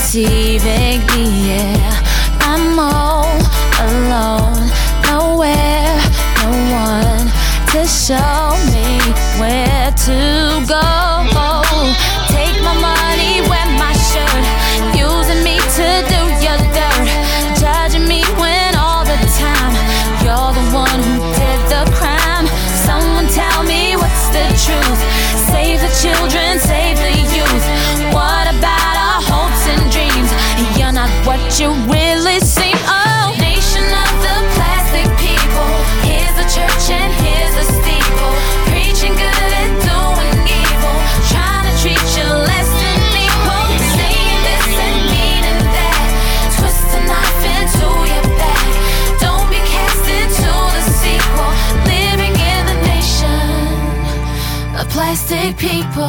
deceiving me, yeah. I'm all alone, nowhere, no one to show me where to go. Take my money, wear my shirt, using me to do your dirt, judging me when all the time you're the one who did the crime. Someone tell me what's the truth. Save the children, save the youth. What about our hopes and dreams? You're not what you really seem. Oh, nation of the plastic people. Here's the church and here's the steeple, preaching good and doing evil, trying to treat you less than equal, saying this and meaning that, twist a knife into your back. Don't be cast into the sequel, living in the nation of plastic people.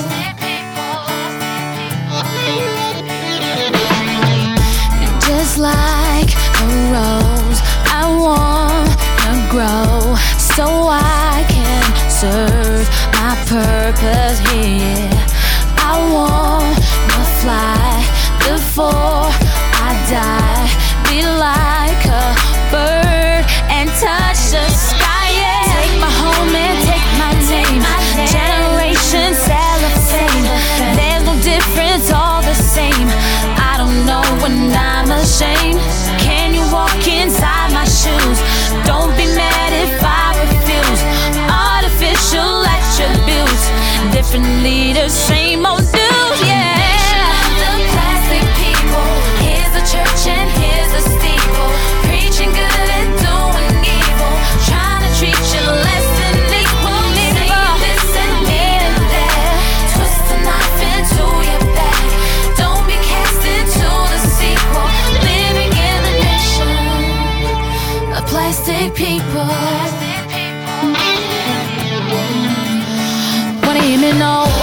Just like a rose, I wanna grow so I can serve my purpose here. I wanna fly before I die, be like a bird and touch the sky, yeah. Take my home and take my name, generation cellophane. There's no difference, all the same. I don't know when I'm ashamed. Can you walk inside my shoes? Don't be mad if I refuse. Artificial attributes, different leaders, same old dudes, yeah. Nation of the plastic people. Here's the church and here's the steeple, preaching good and doing evil, trying to treat you less than equal. Saying this and meaning that, twist a knife into your back. Don't be cast into the sequel, living in the nation of plastic people. Wanna hear me know?